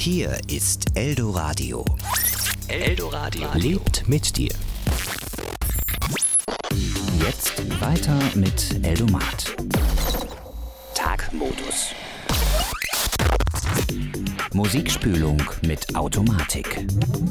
Hier ist Eldoradio. Eldoradio Lebt mit dir. Jetzt weiter mit Eldomat. Tagmodus. Musikspülung mit Automatik.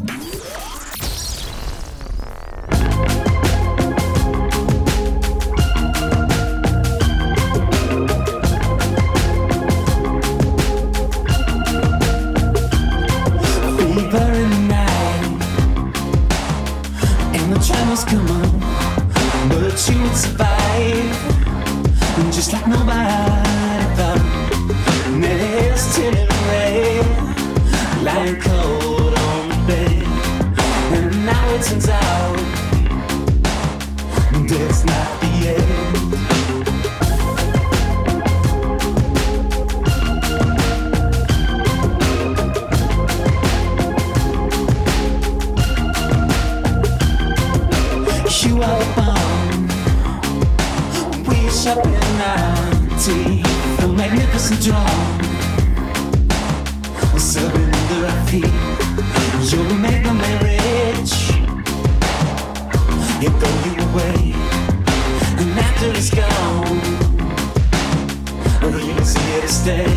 Come on, but you would survive, just like nobody thought. Nails tinted red, lying cold on the bed, and now it turns out that's not the end. You are born, we shop in 90, the magnificent draw. Surrender our feet, you'll make them rich. You throw you away, and after it's gone, he's here to stay.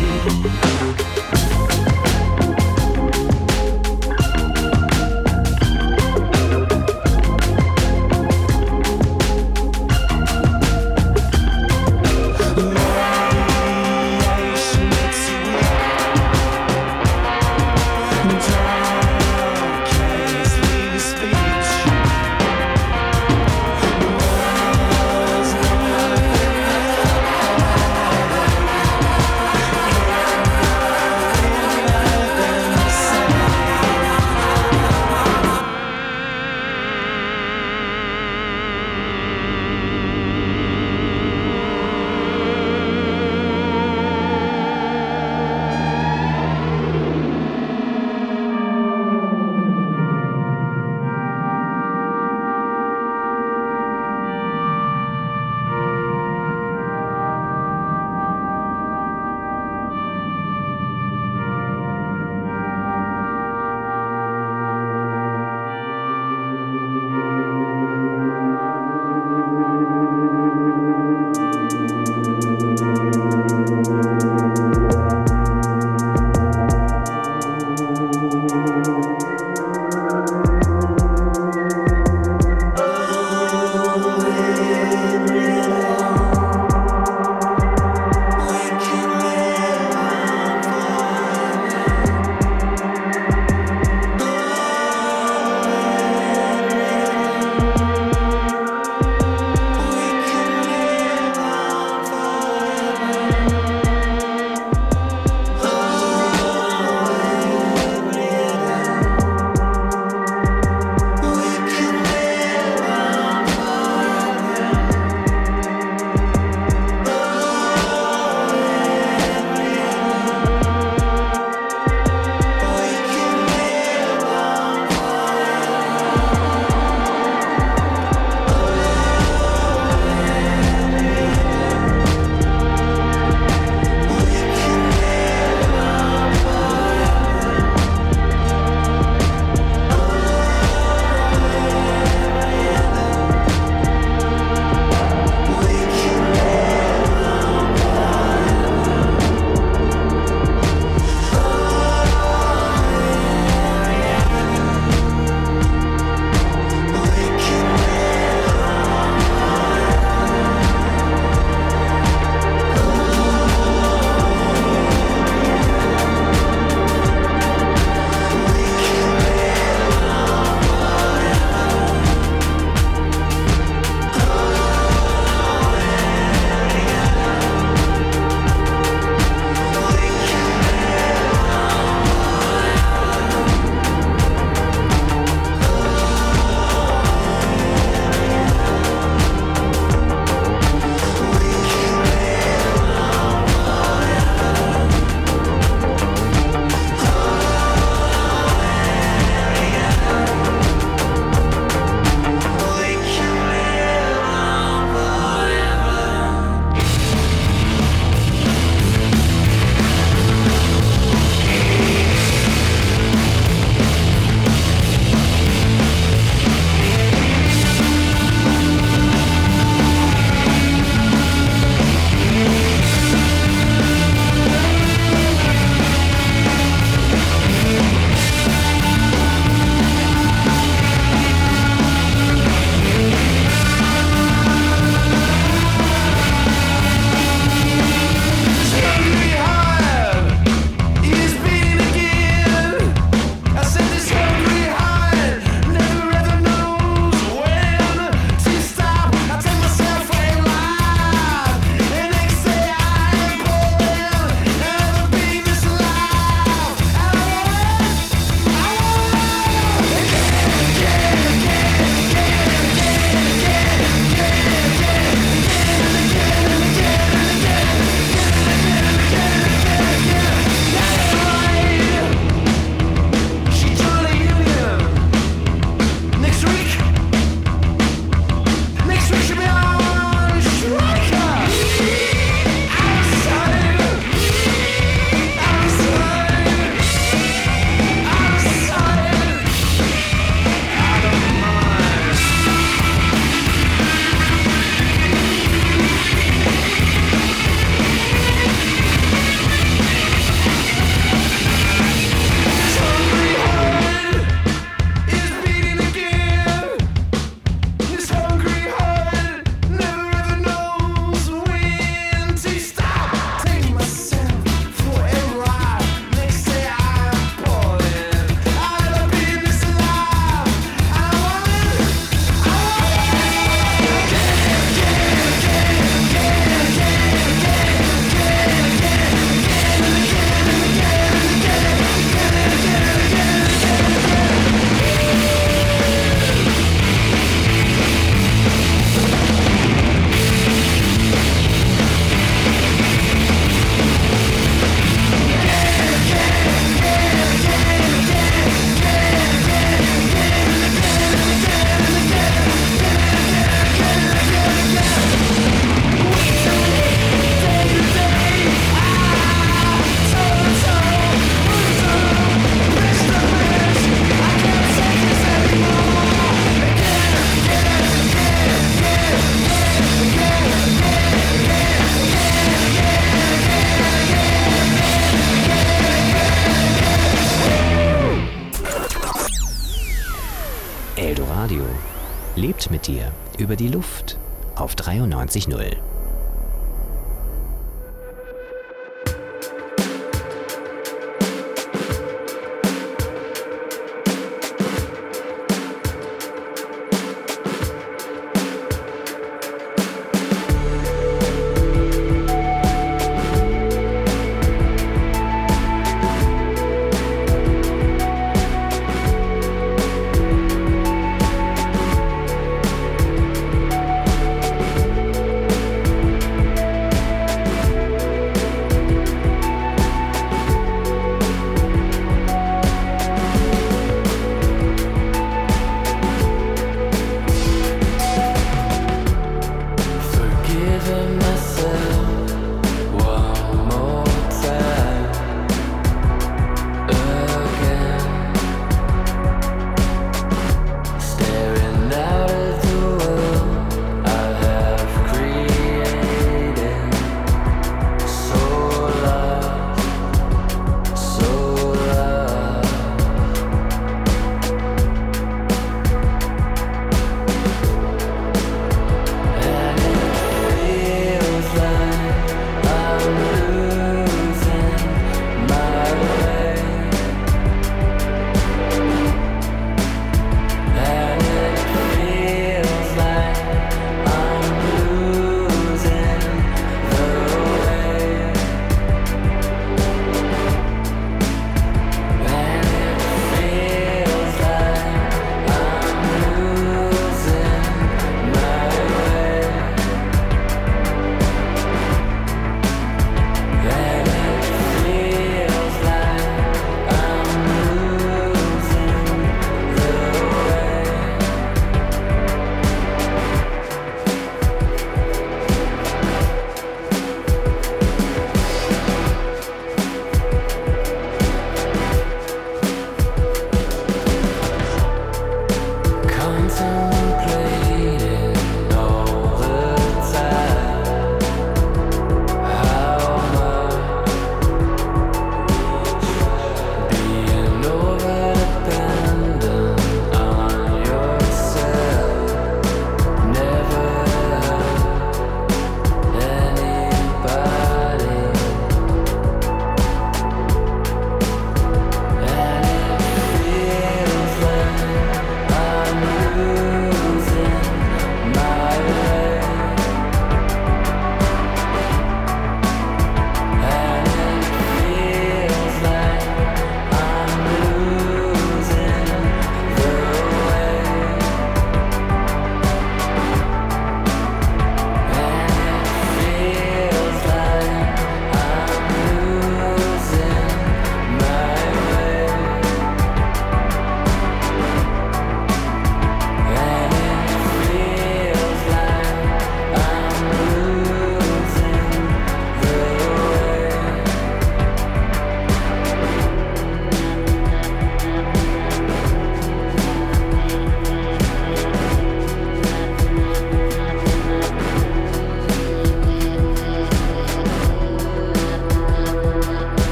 lebt mit dir über die Luft auf 93.0.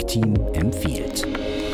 Musikteam empfiehlt.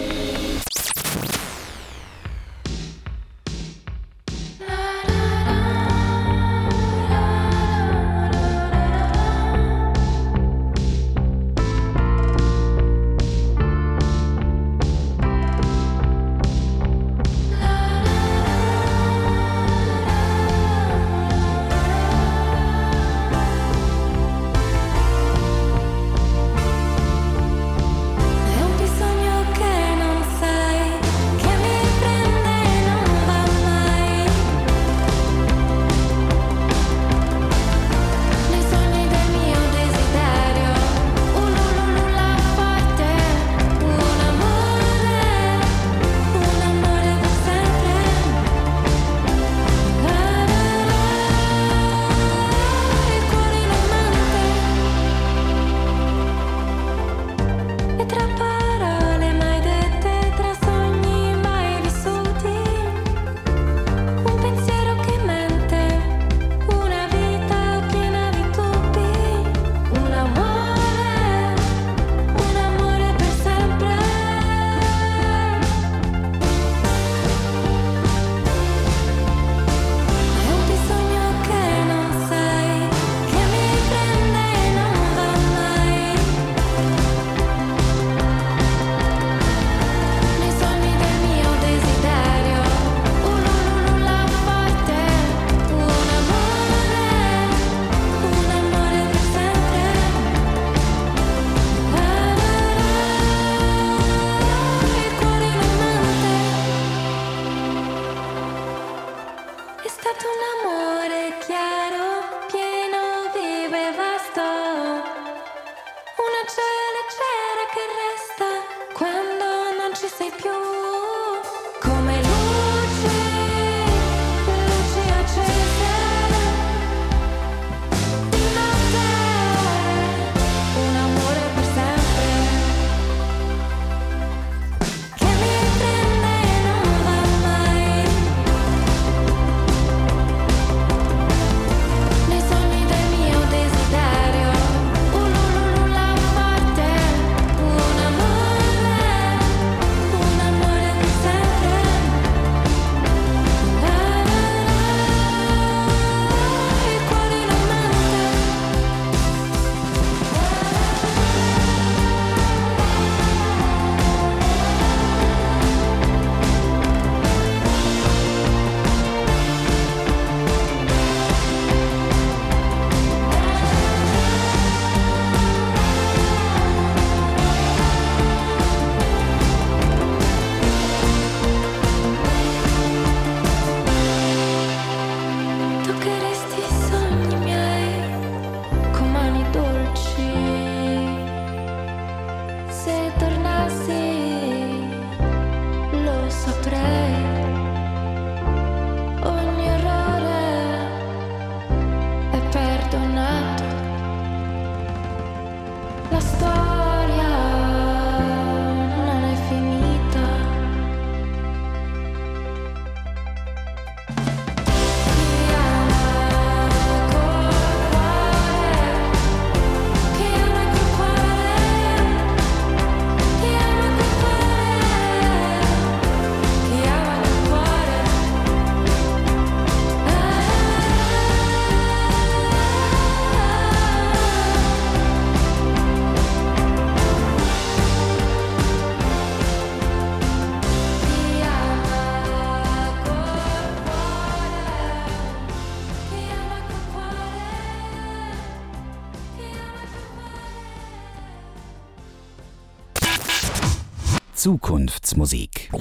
Zukunftsmusik.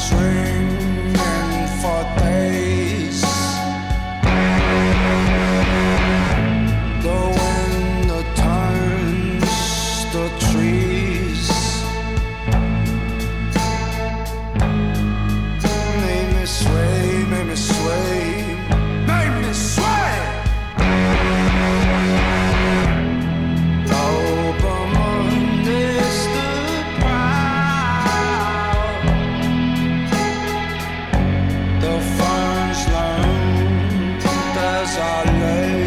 swinging for days. The wind that turns the trees made me sway, made me sway, made me sway. Open Monday stood proud. The ferns learned as I lay.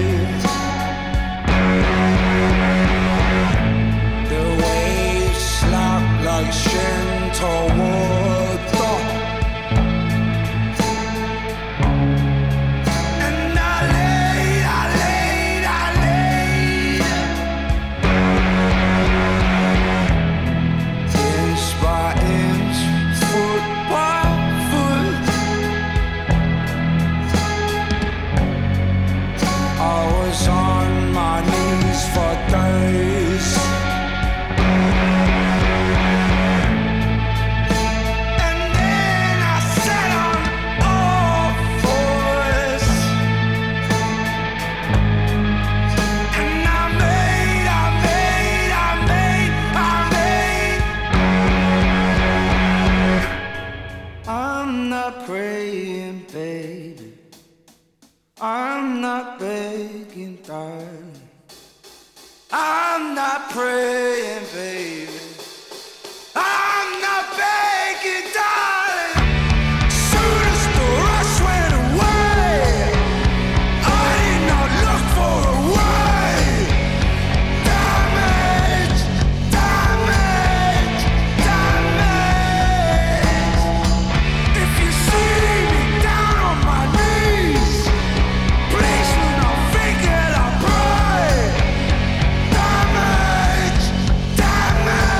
The waves slapped like Shinto water. And I laid, I laid, I laid. Inch by inch, foot by foot, I was on my knees for days. And then I sat on all fours. And I made, I made, I made, I made. I'm not praying, baby. I'm not begging, darling. I'm not praying, baby. I'm not begging, darling. Soon as the rush went away, I did not look for a way. Damage, damage, damage. If you see me down on my knees, please do not think that I pray. Damage, damage.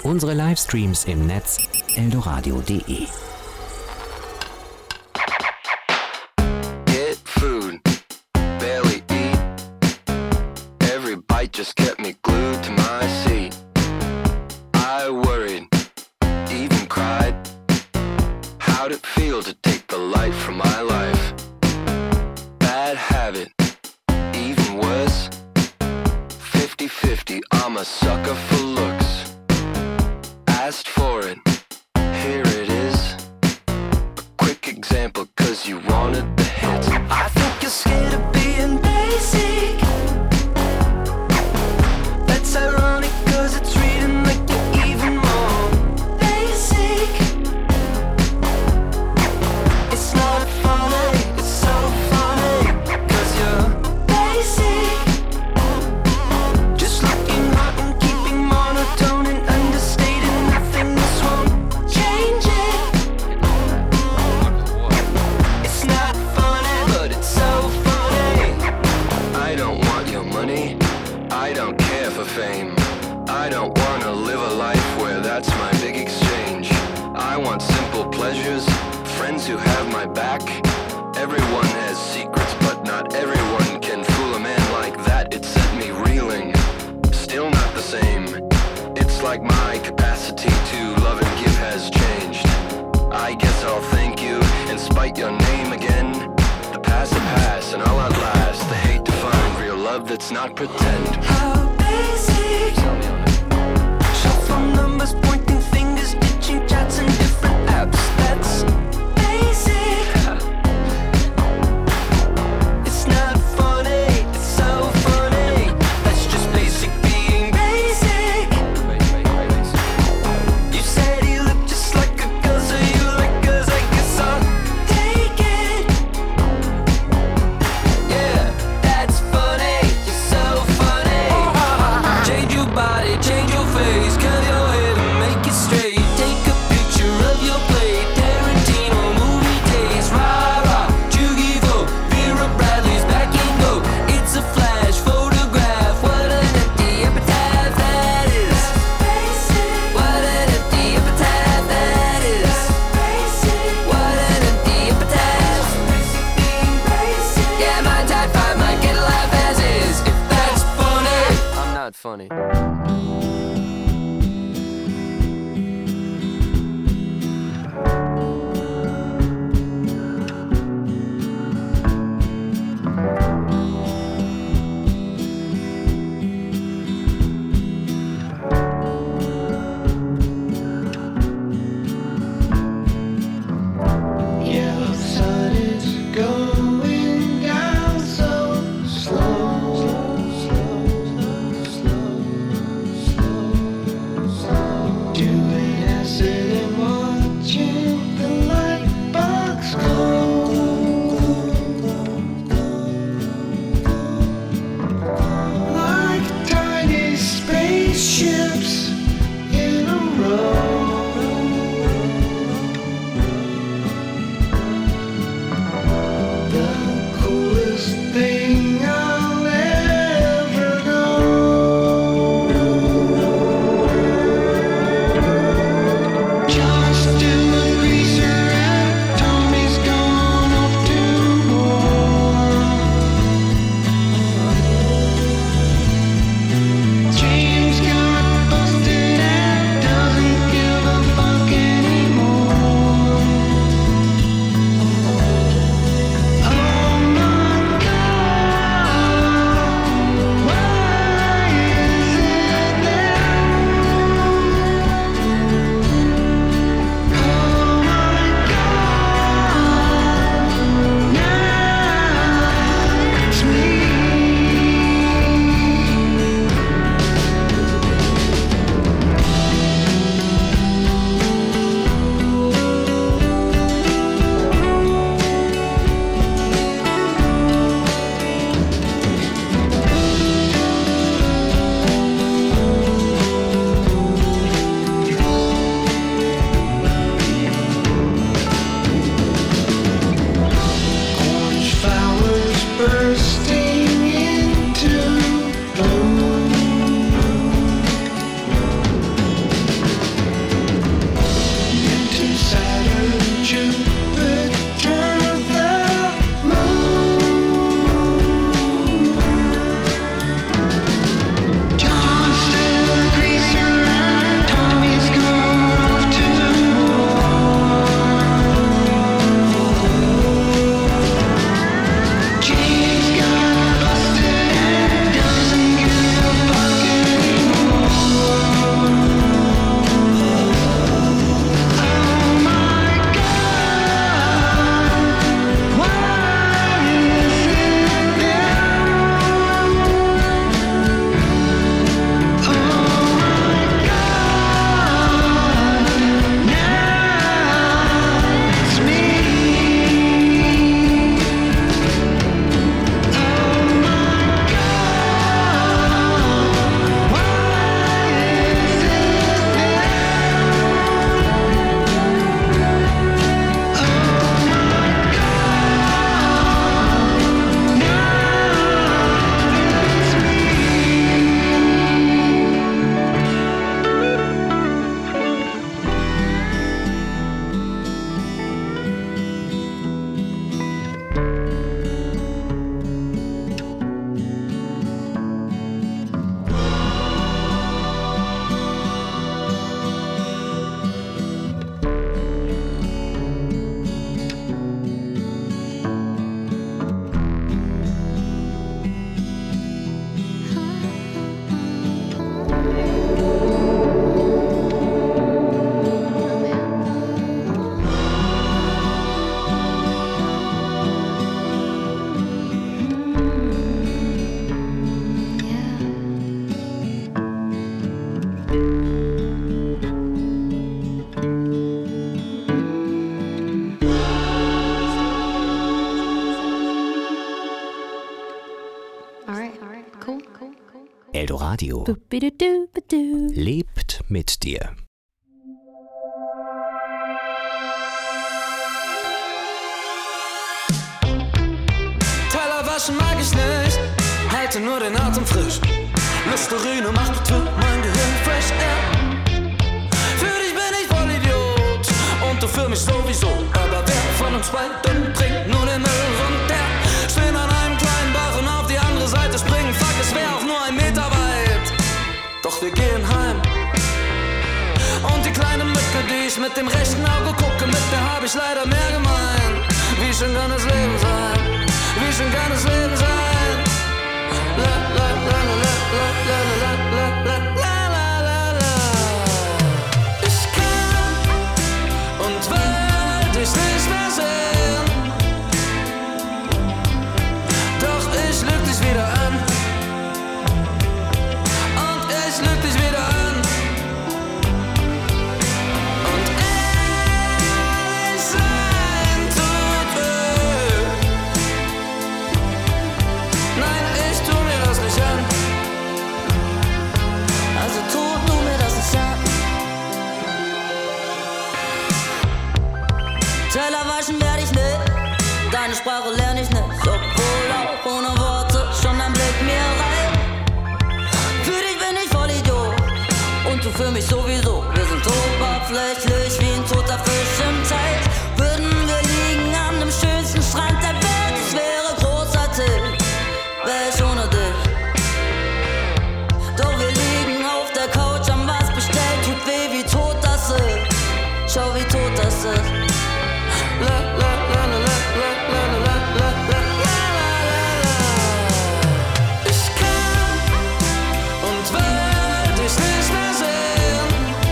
Unsere Livestreams im Netz eldoradio.de. Get food, barely eat. Every bite just kept me glued to my seat. I worried, even cried. How'd it feel to take the light from my life? Bad habit, even worse. 50-50, I'm a sucker for looks. Asked for it, here it is. A quick example, cause you wanted the hits. I think you're scared of being basic. That's ironic, cause it's reading like you're even more basic. It's not funny, it's so funny, cause you're basic. Just looking hot and keeping monotone and understated. Nothing, this won't change it. It's not funny, but it's so funny. I don't want your money, I don't care for fame. I don't wanna live a life where that's my big exchange. I want simple pleasures, friends who have my back. Everyone has secrets, but not everyone can fool a man like that. It set me reeling, still not the same. It's like my capacity to love and give has changed. I guess I'll thank you and spite your name again. The past will pass and I'll outlast the hate to find real love that's not pretend. How basic. Shuffle numbers, pointing fingers, ditching chats and different apps. That's basic. It's not funny, it's so funny. That's just basic being basic. You said he looked just like a girl, so you like girls, I guess I'll take it. Yeah, that's funny, you're so funny. Change your body, change your face, curl your head and make it straight. Take a picture of your plate, Tarantino movie days. Rah rah, Jugivo, Vera Bradley's back and go. It's a flash photograph, what an empty epitaph that is. What an empty epitaph that is. What an empty epitaph. Yeah, my type 5 might get a laugh as is. If that's funny, I'm not funny. Yeah, the sun is going down so slow. Doing acid and watching the light bugs go. Like tiny spaceships in a row. The coolest thing I'll ever know. John's still a greaser and Tommy's gone off to war. James got busted and doesn't give a fuck anymore. Oh my God, why is it there? Oh my God, now it's me. Orange flowers bursting into bloom. Eldoradio lebt mit dir. Teller waschen mag ich nicht, halte nur den Atem frisch. Listerine macht mein Gehirn fresh air. Für dich bin ich voll Idiot und du für mich sowieso. Aber wer von uns beiden trinkt nur den Müll runter? Stehen an einem kleinen Bach und auf die andere Seite springen. Fuck, es wär auch nur 1 Meter weit. Doch wir gehen heim. Und die kleine Mücke, die ich mit dem rechten Auge gucke, mit der hab ich leider mehr gemein. Wie schön kann das Leben sein? Wie schön kann das Leben sein? La la la la la la la la la la la la. Ich kann und will dich nicht mehr sehen. Doch ich lüg dich wieder an. Und ich lüg dich wieder an. Und ehrlich sein tut weh. Nein, ich tu mir das nicht an. Also tu mir das nicht an. Teller waschen werde ich nicht, deine Sprache lerne ich nicht. Obwohl auch ohne Worte schon ein Blick mir reicht. Für dich bin ich voll Idiot und du für mich sowieso. Wir sind oberflächlich wie ein toter Fisch im Teich. Würden wir liegen an dem schönsten Strand der Welt, es wäre großartig, wär ich ohne dich. Doch wir liegen auf der Couch, haben was bestellt, tut weh, wie tot das ist. Schau, wie tot das ist. La la la la la la la la la la la. Ich kann und will dich nicht mehr sehen.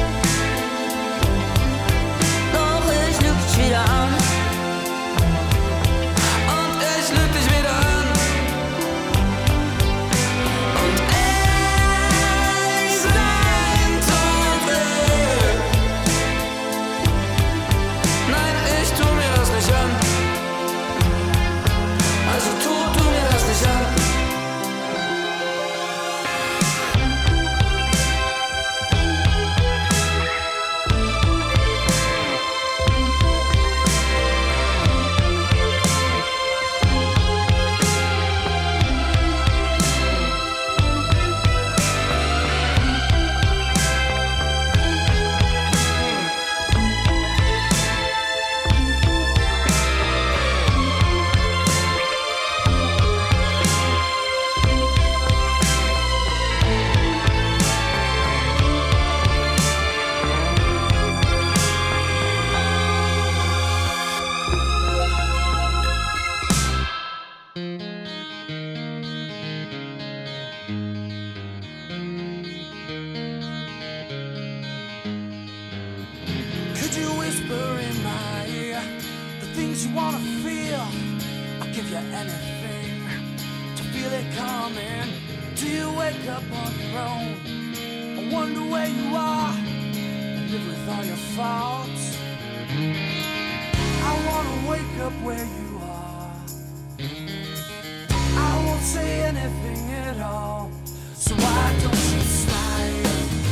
Doch ich lüg dich wieder an. Und ich lüg dich wieder an. Und ehrlich sein tut weh. Nein, ich tu mir das nicht an. Also tu mir das nicht an. Could you whisper in my ear the things you wanna feel? I'll give you anything to feel it coming. Do you wake up on your own? I wonder where you are and live with all your faults. I wanna wake up where you are. I won't say anything at all. So why don't you slide?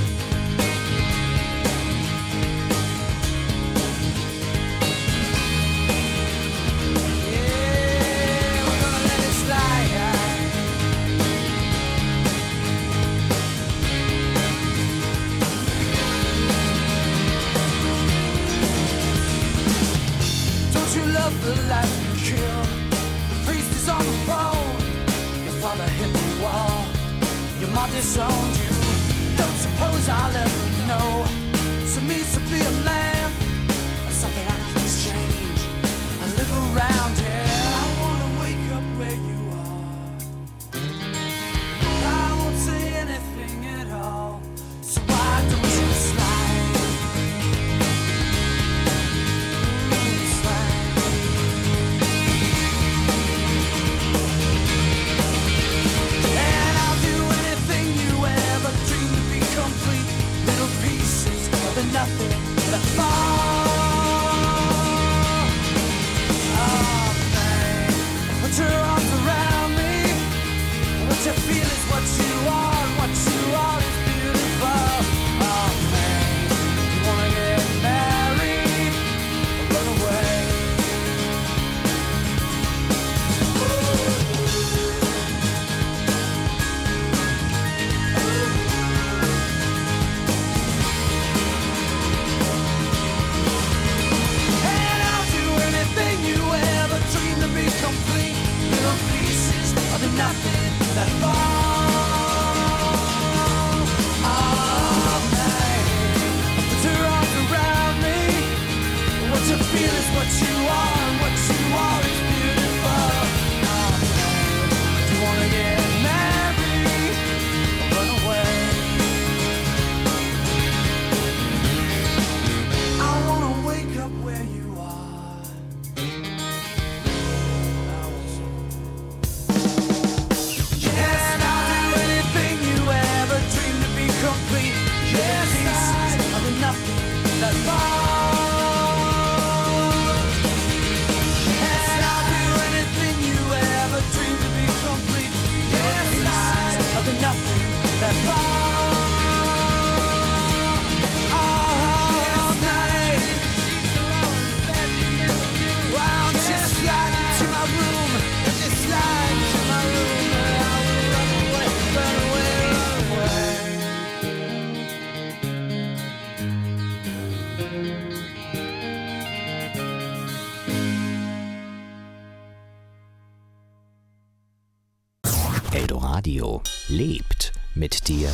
The life you killed, the priest is on the phone. Your father hit the wall, your mom disowned you. Don't suppose I'll ever know what it means to be a man, or something I can change. I live around here. I wanna wake up where you are. I won't say anything at all. So why don't you slide? Nothing that fall. Oh. complete. Little pieces of the nothing that fall. Oh, man, put your arms around me. What you feel is what you are, and what you are is beautiful. Oh, man, do you wanna get married or run away? I wanna wake up where you are. Yes, I'll do anything you ever dreamed to be complete. Yes, pieces of the nothing that fall. Yes, I'll do anything you ever dreamed to be complete. Yes, pieces of the nothing that fall. Oh, night. Wow, just slide into my room. Just slide into my room. I will run away, run away, run away. Eldoradio lebt mit dir.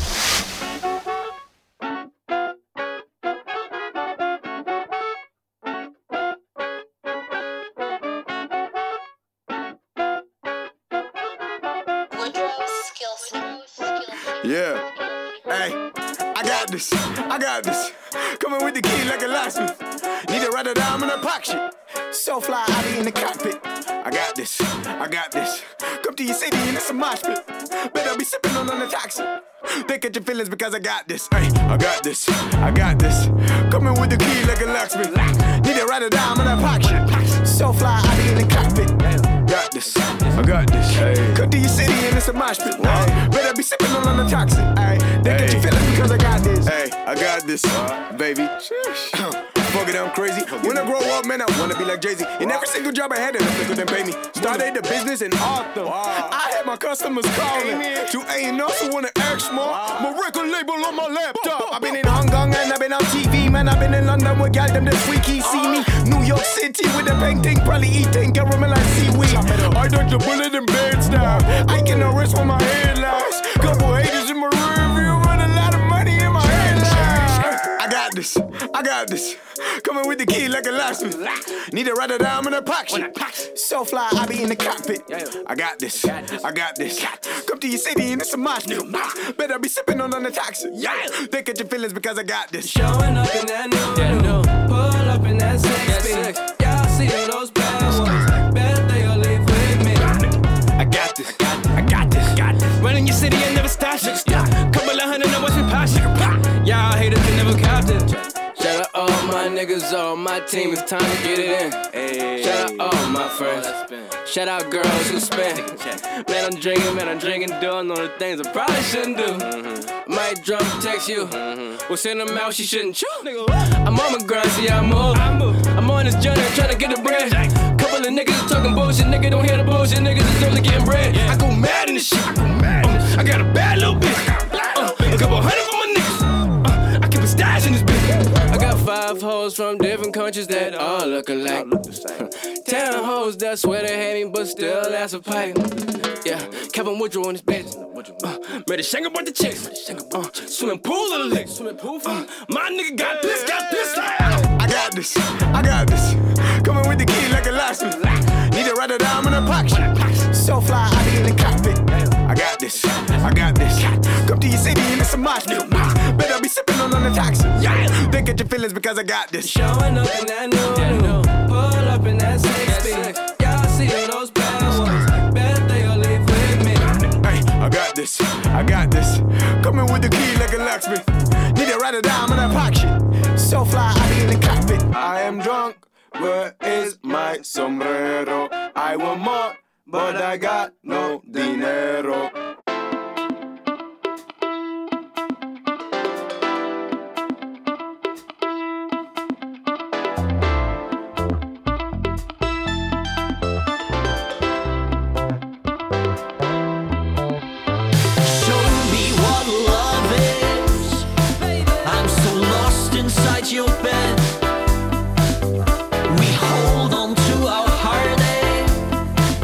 Yeah. Hey, I got this. I got this. Coming with the key like a locksmith. Need to write it down in a pocket shit. So fly, I be in the cockpit. I got this. I got this. Come to your city and it's a mosh pit. Better be sipping on the toxic. They catch your feelings because I got this. Hey, I got this. I got this. Coming with the key like a locksmith. Need to write it down in a pocket shit. So fly, I be in the cockpit. Got this. I got this. Hey. Come to your city and it's a mosh pit. Better be sipping on the toxic. Ay, they get your feelings because I got this. Hey, I got this, baby. Fuck it, I'm crazy. When I grow up, man, I wanna be like Jay-Z. In every single job I had, they couldn't pay me. Started the business in Autumn. I had my customers calling to A&R, so wanna ask more. My record label on my laptop. I've been in Hong Kong and I've been on TV, man. I've been in London with y'all, them this week. He see me. New York City with the painting, probably eating caramel like seaweed. I dodged the bullet in bed style. I can arrest for my headlines. Couple haters in my rear view, but a lot of money in my headlines. I got this. I got this. Coming with the key like a locksmith. Need to write it down in a pocket. So fly, I be in the cockpit. I got this. I got this. Come to your city and it's a mosh pit. Better be sipping on the toxic. They catch your feelings because I got this. Showing up in that new. Pull up in that 6-speed. Y'all see those bad ones. Bet they'll leave with me. I got this. I got this. Running your city and never stop. Couple of hundred and watch me pop. Y'all haters can never cop it. Shout out all my niggas, all my team, it's time to get it in. Shout out all my friends. Shout out girls who spend. Man, I'm drinking, doing all the things I probably shouldn't do. Might drunk text you. We'll send them out, she shouldn't chew. I'm on my grind, see how I move. I'm on this journey, trying to get the bread. Couple of niggas talking bullshit, nigga don't hear the bullshit, niggas is only getting bread. I go mad in this shit. I got a bad little bitch. A couple hundred for my niggas. I keep a stash in this bitch. I got 5 hoes from different countries that all look alike. 10 hoes that swear they hate me, but still that's a pipe. Yeah, Kevin Woodrow in this bitch. Made a shank about the chicks. Swimming pool of the licks. My nigga got this. I got this. I got this. Coming with the key like a locksmith. Need to write it down in a pocket. So fly, I be in the cockpit. I got this. I got this. Come to your city and it's a mosh pit. Better be sipping on the toxic. They get your feelings because I got this. Showing up in that new. Pull up in that 6-speed. Y'all see those bad ones. Bet they'll leave with me. Hey, I got this. I got this. Coming with the key like a locksmith. Need to write it down in a pocket. So fly, I be in the cockpit. I am drunk. Where is my sombrero? I want more, but I got no dinero. Your bed, we hold on to our heartache.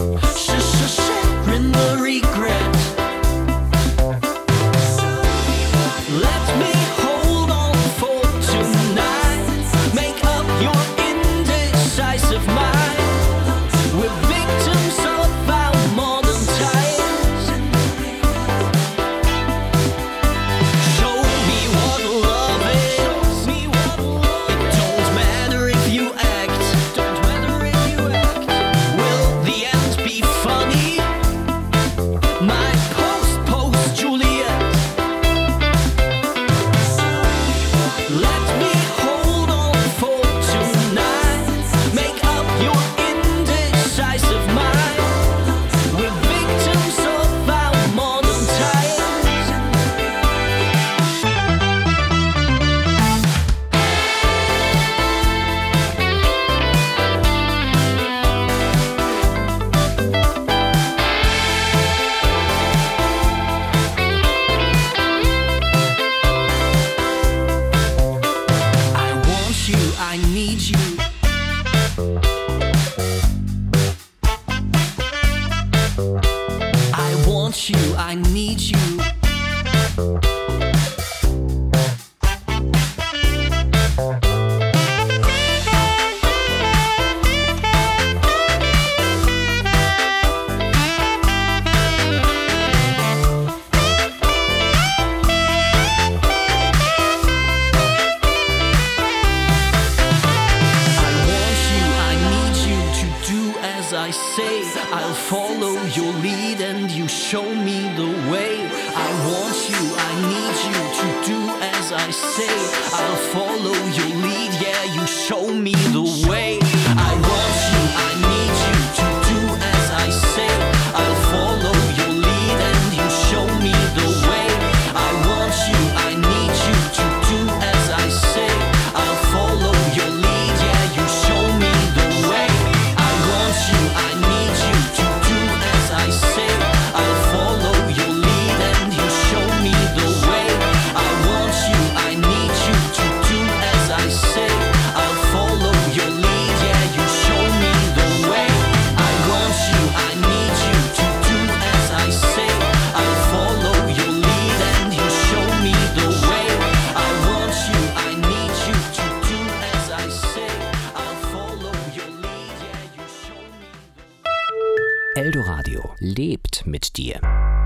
want you, I need you. I say, I'll follow your lead and you show me the way. I want you, I need you to do as I say. I'll follow your lead, yeah, you show me the way. I want you, I need you to do as I say. I'll follow your lead and you show me the way. I want you, I need you to do as I say. I'll follow your lead, yeah, you show me the way. I want you, I need you to do as I say. I'll follow your lead and you show me the way. I want you, I need you to do as I say. I'll follow your lead, yeah, you show me the way. I want you, I need you to do as I say. I'll follow your lead and you show me the way. I want you, I need you to do as I say. I'll follow your lead, yeah, you show me the way. Eldoradio lebt mit dir.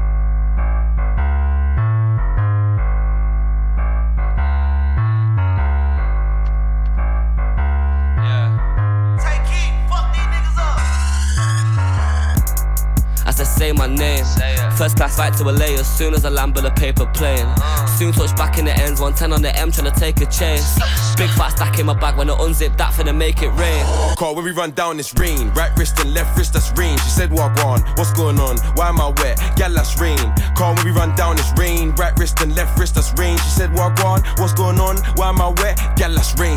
As I say my name, first class flight to LA as soon as I land with a paper plane. Soon touch back in the ends, 110 on the M tryna take a chase. Big fat stack in my bag when I unzip that finna make it rain. Call when we run down this rain. Right wrist and left wrist, that's rain. She said, Wagwan, what's going on? Why am I wet? Gal, that's rain. Call when we run down this rain. Right wrist and left wrist, that's rain. She said, Wagwan, what's going on? Why am I wet? Gal, that's rain.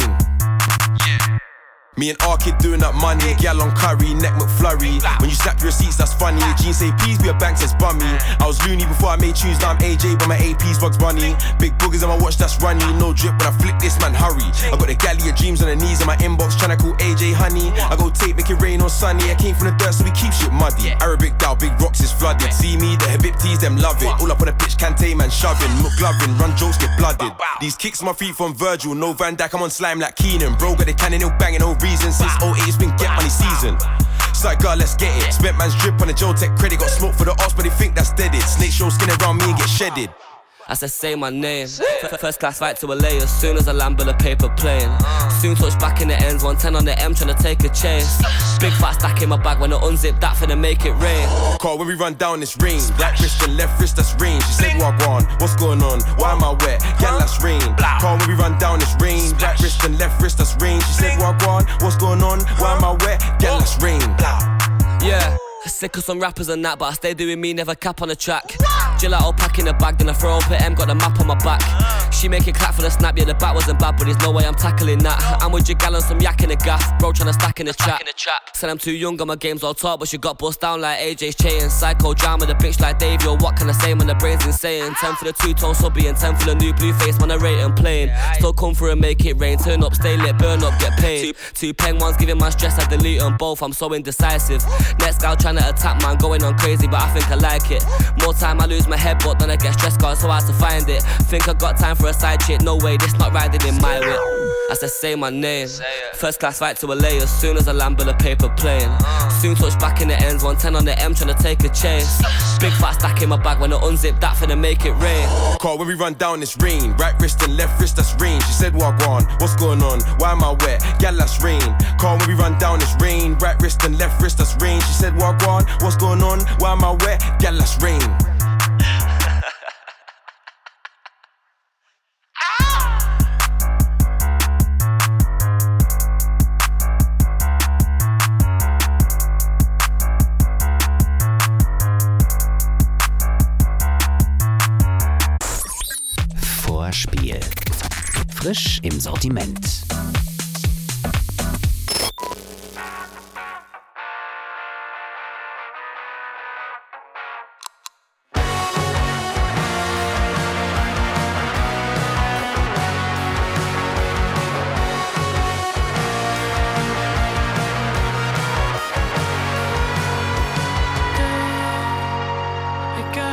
Me and R-Kid doing up money, gal on curry, neck McFlurry. When you slap your receipts, that's funny. Jeans say please be a bank, says bummy. I was loony before I made tunes, now I'm AJ, but my AP's Bugs Bunny. Big boogers on my watch, that's runny. No drip when I flick this, man, hurry. I got the galley of dreams on the knees in my inbox, tryna call AJ honey. I go tape, make it rain or sunny. I came from the dirt, so we keep shit muddy. Arabic Dow, big rocks is flooded. See me, the Habibtis, them love it. All up on the pitch, Kante, man, shoving. McGlovin, run jokes, get blooded. These kicks on my feet from Virgil, no Van Dijk, I'm on slime like Keenan. Bro, got the cannon, no banging, no reason. Since 08, it's been get money season. It's like, girl, let's get it. Spent man's drip on the Joe Tech credit. Got smoke for the ops, but they think that's deaded. Snake show skin around me and get shedded. As I say my name, first class flight to LA as soon as I land with a paper plane. Soon touch back in the ends, 110 on the M tryna take a chase. Big fat stack in my bag when I unzip that finna make it rain. Call when we run down this rain. Right wrist and left wrist, that's rain. She said, Wagwan, what's going on? Why am I wet? Gal, that's rain. Call when we run down this rain. Right wrist and left wrist, that's rain. She said, Wagwan, what's going on? Why am I wet? Gal, that's rain. Yeah. Sick of some rappers and that, but I stay doing me, never cap on the track. Gelato pack in the bag, then I throw up at M, got the map on my back. She make it clap for the snap, yeah, the bat wasn't bad, but there's no way I'm tackling that. I'm with your gal on some yak in the gaff, bro tryna stack in the trap. Said I'm too young, got my games all talk, but she got bust down like AJ's chain. Psycho drama, the bitch like Dave, yo, what can I say when the brain's insane? 10 for the two-tone subby and 10 for the new blue face, man, I rate and plain. Still come through and make it rain, turn up, stay lit, burn up, get paid. Two peng ones giving my stress, I delete them both, I'm so indecisive. Next gal tryna attack, man, going on crazy, but I think I like it. More time I lose my head, but then I get stressed, cause it's so hard to find it. Think I got time for a side chick, no way, this not riding in my whip. As I say my name, first class flight to LA as soon as I land with a paper plane. Soon touch back in the ends, 110 on the M tryna take a chase. Big fat stack in my bag when I unzip that finna make it rain. Call when we run down this rain. Right wrist and left wrist, that's rain. She said, Wagwan, what's going on? Why am I wet? Gal, that's rain. Call when we run down this rain. Right wrist and left wrist, that's rain. She said, Wagwan, what's going on? Why am I wet? Gal, that's rain. Vorspiel. Frisch im Sortiment. I got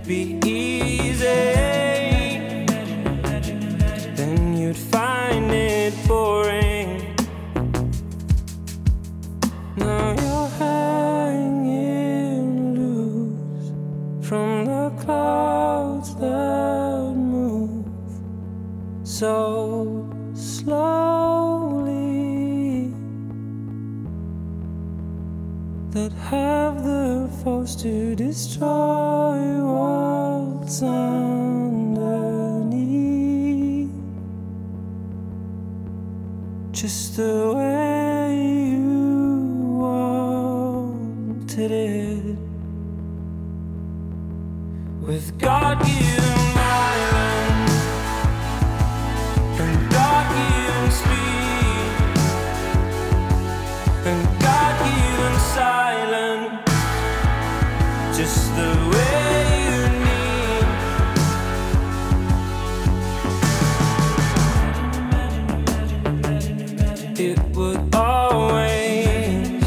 be easy, then you'd find it boring. Now you're hanging loose from the clouds that move so slowly, that have the force to destroy what's underneath, just the way you wanted it, with God-given violence and God-given speed and God-given silence, just the way you need. It would always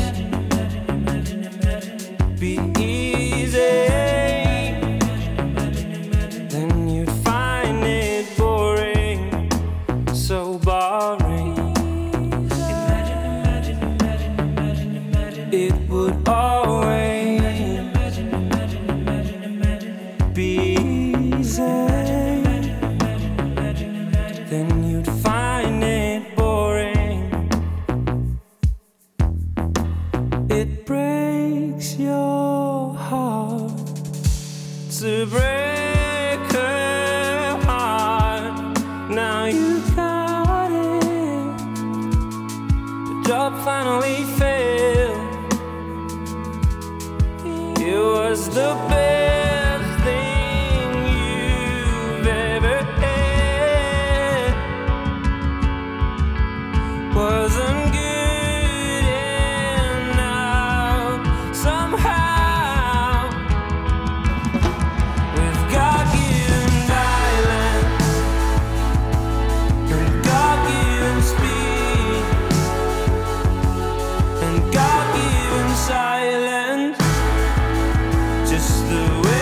be easy, then you'd find it boring, so boring. It would always be easy, then you'd find it boring. It breaks your heart to break her heart. Now you got it. The job finally failed. It was the best thing you've ever had. Wasn't good enough somehow. With God-given violence and God-given speed and God-given silence, just the way